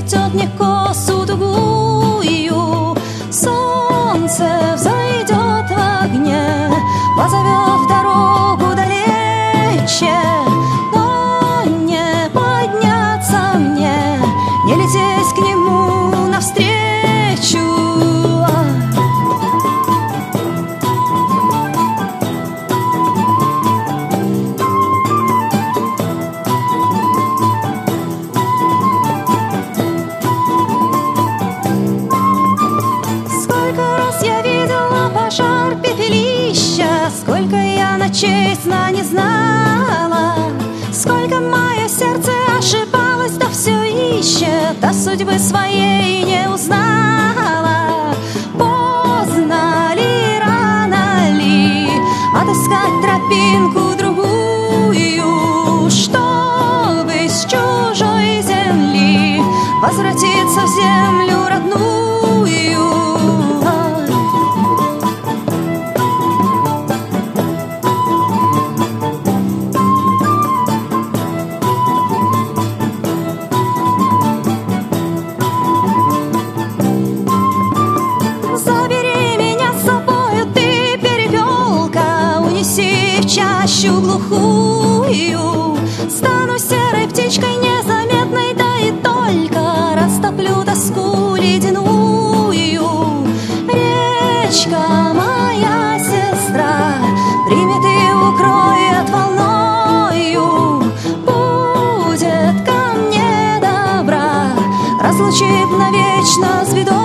заплетет мне косу тугую. Солнце взойдет в огне, позовет в дорогу далече, но не подняться мне, не лететь к нему навстречу. Пожар пепелища, сколько я ночей сна не знала, сколько мое сердце ошибалось, да все ищет, а судьбы своей не узнала. Поздно ли, рано ли отыскать тропинку другую, чтобы с чужой земли возвратиться в землю родную? Чащу глухую, стану серой птичкой незаметной, да и только растоплю тоску ледяную. Речка моя сестра примет и укроет волною, будет ко мне добра, разлучив навечно с бедою.